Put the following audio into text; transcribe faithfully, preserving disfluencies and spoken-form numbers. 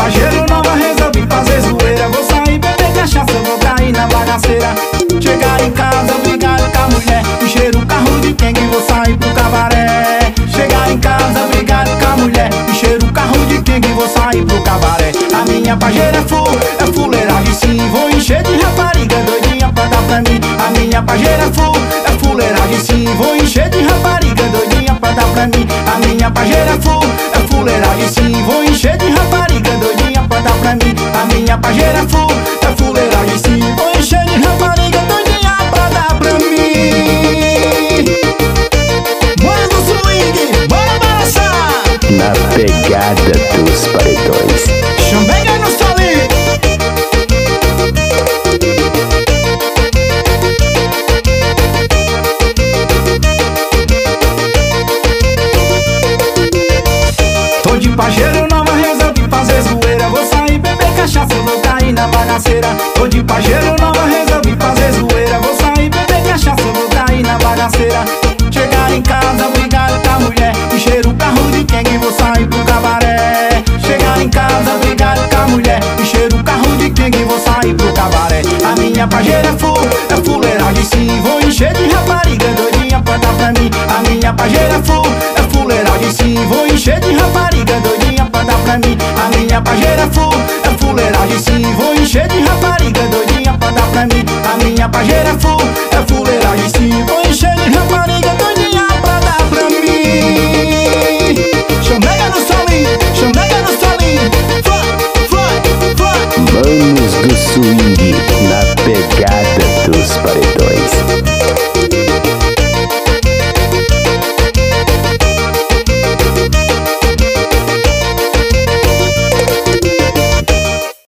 pajeiro nova, resolvi fazer zoeira. Vou sair beber cachaça, vou cair na bagaceira. Chegar em casa, brigar com a mulher, encher o carro de quengue e vou sair pro cabaré. Chegar em casa, brigar com a mulher, encher o carro de quengue e vou sair pro cabaré. A minha pajeira é full, é fuleiragem sim. Vou encher de rapariga doidinha pra dar pra mim. A minha pajeira é full, é fuleiragem sim. Vou encher de rapariga doidinha pra dar pra mim. A minha pajeira é full, é fuleiragem sim. Vou encher de rapariga doidinha pra dar pra mim. A minha pajeira é full, é fuleiragem sim. Vou encher de rapariga doidinha pra dar pra mim. Manda o swing, bora balançar na pegada dos paredões. Chambega no solinho. Tô de pajeiro nova, resolvi fazer zoeira. Vou sair beber cachaça, vou cair na bagaceira. Tô de pajeiro nova, resolvi fazer zoeira. Vou sair beber cachaça, vou cair na bagaceira. Chegar em casa, brigar com a mulher, encher o carro de quengue e vou sair pro cabaré. Chegar em casa, brigar com a mulher, encher o carro de quengue e vou sair pro cabaré. A minha pajeira é full, é fuleiragem sim. Vou encher de rapariga doidinha pra dar pra mim. A minha pajeira é full, é fuleiragem sim. Vou encher de rapariga doidinha pra dar pra mim. A minha pajeira é full, é fuleiragem sim. Vou encher de rapariga doidinha pra dar pra mim. A minha pajeira é full, é fuleiragem.